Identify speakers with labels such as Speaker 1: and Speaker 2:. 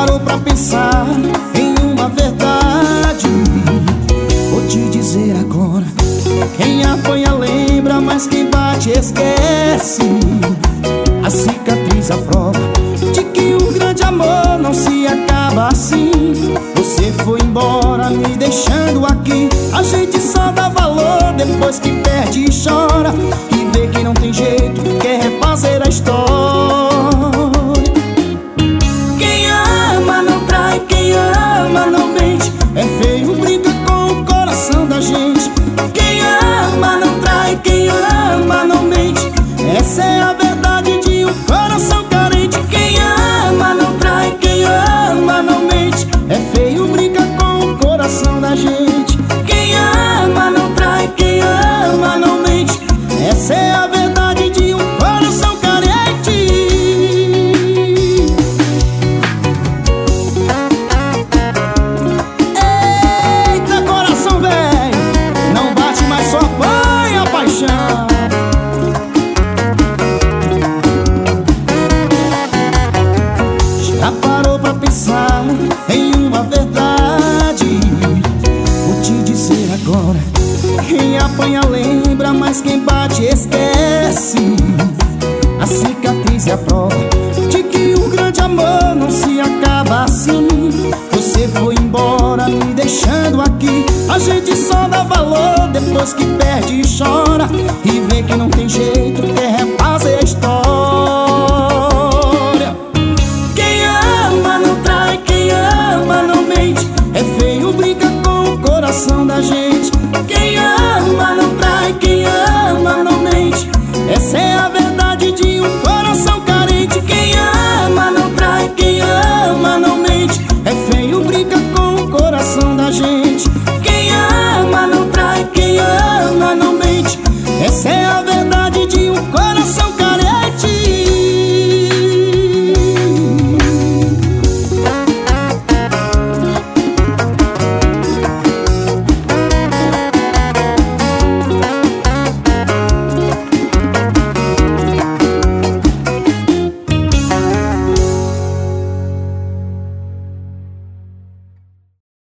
Speaker 1: parou pra pensar em uma verdade? Vou te dizer agora: quem apanha lembra, mas quem bate esquece. A cicatriz a prova de que um grande amor não se acaba assim. Você foi embora me deixando aqui. A gente só dá valor depois que perde e chora, e vê que não tem jeito, quer refazer a história. Quem ama não trai, quem ama não mente. É feio, brinca com o coração da gente. Quem ama não trai, quem ama não mente. Essa é a verdade de um coração carente. Quem ama não trai, quem ama não mente. É feio, brinca com o coração da gente. Quem ama não trai, quem ama não mente. Essa é a verdade de um coração carente. Eita, coração velho, não bate mais, só apanha a paixão. Já parou pra pensar em uma verdade? Vou te dizer agora: quem apanha lembra, mas quem bate esquece. A cicatriz é a prova de que um grande amor não se acaba assim. Você foi embora me deixando aqui. A gente só dá valor depois que perde e chora, e vê que não tem jeito, quer refazer a história. Quem ama não trai, quem ama não mente. É feio, brinca com o coração da gente. Quem ama não trai,